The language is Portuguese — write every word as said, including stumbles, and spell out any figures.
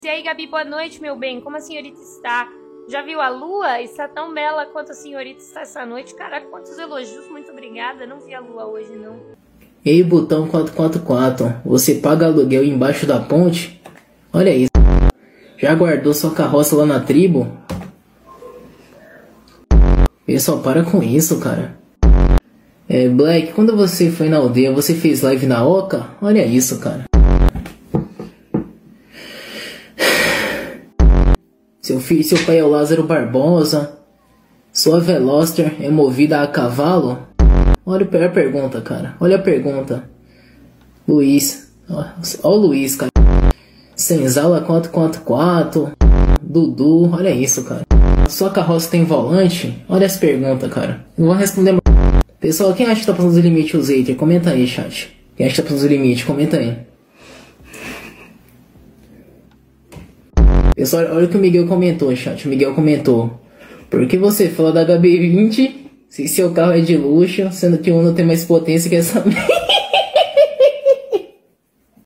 E aí, Gabi, boa noite, meu bem. Como a senhorita está? Já viu a lua? Está tão bela quanto a senhorita está essa noite. Caraca, quantos elogios. Muito obrigada. Não vi a lua hoje, não. Ei, botão quatro quatro quatro. Você paga aluguel embaixo da ponte? Olha isso. Já guardou sua carroça lá na tribo? Pessoal, para com isso, cara. É, Black, quando você foi na aldeia, você fez live na Oca? Olha isso, cara. Seu filho, seu pai é o Lázaro Barbosa. Sua Veloster é movida a cavalo? Olha a pergunta, cara. Olha a pergunta. Luiz. Olha o Luiz, cara. Senzala quatro quatro quatro. Dudu. Olha isso, cara. Sua carroça tem volante? Olha as perguntas, cara. Eu vou responder. Pessoal, quem acha que tá passando os limites o Zeiter? Comenta aí, chat. Quem acha que tá passando os limites? Comenta aí. Pessoal, olha o que o Miguel comentou, chat. O Miguel comentou: por que você fala da H B vinte se seu carro é de luxo, sendo que o Uno tem mais potência que essa merda?